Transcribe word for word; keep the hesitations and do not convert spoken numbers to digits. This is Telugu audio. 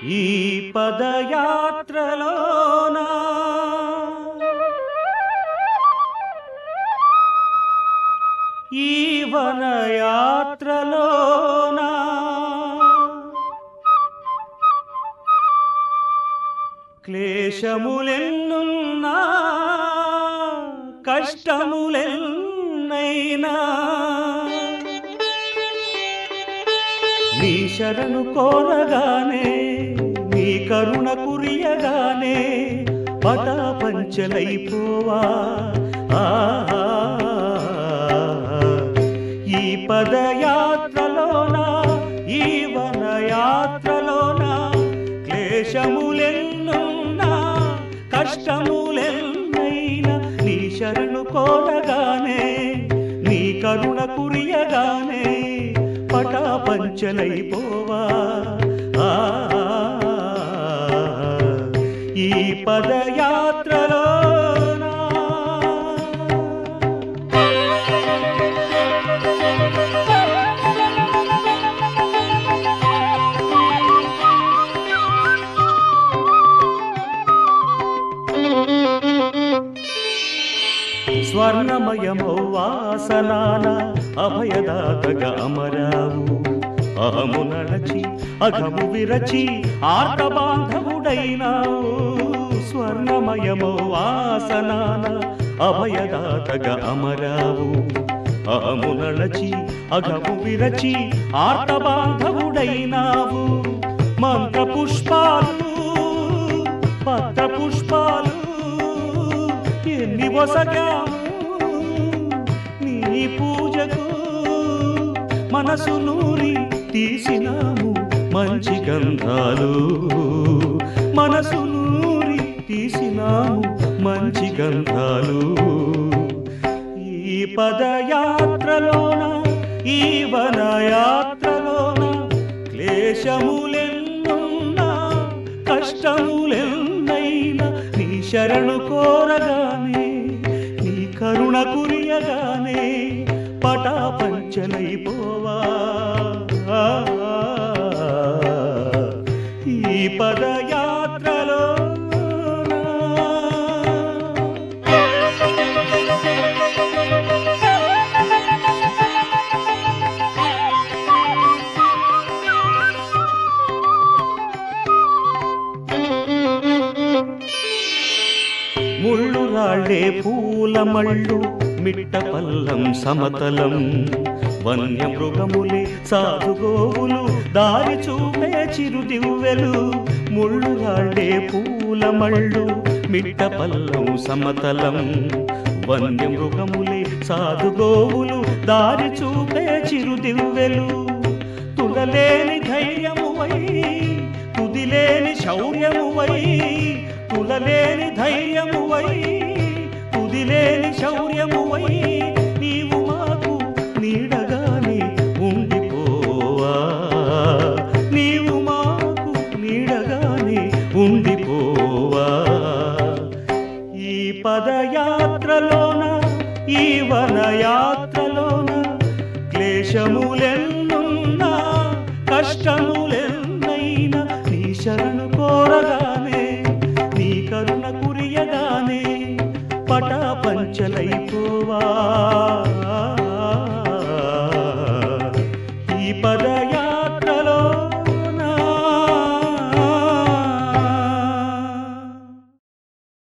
ఈ పదయాత్రలోనా ఈ వనయాత్రలోనా క్లేశములెన్నున్నా కష్టములెన్నైనా నీ శరణు కోరగానే నీ కరుణ కురియగానే పటాపంచలైపోవా ఆ ఈ పదయాత్రలోన ఈ వనయాత్రలోన క్లేశములెన్నున్నా కష్టములెన్నైనా నీ శరణు కోరగానే నీ కరుణ కురియగానే పటాపంచలైపోవా ఆ ఈ పదయాత్రలోనా స్వర్ణమయమౌ వాసనాన అభయదాతగా అమరావు అహము నడచి అఘము విరచి ఆర్త బాంధవుడైనావు స్వర్ణమయమౌ వాసనాన అభయదాతగా అమరావు అహము నడచి అఘము విరచి ఆర్త బాంధవుడైనావు మంత్ర పుష్పాలు పత్ర పుష్పాలు ఎన్ని వసగాము నీ పూజకు మనసు నూరి తీసినాము మంచి గంధాలు మనసు నూరి తీసినాము మంచి గంధాలు ఈ పదయాత్రలోన ఈ వనయాత్రలోన క్లేశములెన్నున్నా కష్టములెన్నైనా నీ శరణు కోరగానే నీ కరుణ కురియగానే పటాపంచలైపోవా ఈ పదయాత్రలో ముళ్ళు రాళ్ళే పూల మళ్ళు మిట్ట పల్లం సమతలం వన్య మృగములే సాధుగోవులు దారి చూపే చిరుదివ్వెలు ముళ్ళు రాళ్ళే పూల మళ్ళు మిట్ట పల్లం సమతలం వన్య మృగములే సాధుగోవులు దారి చూపే చిరుదివ్వెలు తులలేని ధైర్యమువై తుదిలేని శౌర్యమువై తులలేని ధైర్యమువై తుదిలేని శౌర్యమువై నీవు మాకు నీడగానే ఉండిపోవా నీవు మాకు నీడగానే ఉండిపోవా ఈ పదయాత్రలోన ఈ వనయాత్రలోన క్లేశములెన్నున్నా కష్టములెన్నైనా నీ శరణు కోరగానే నీ కరుణ కురియగానే పటాపంచలై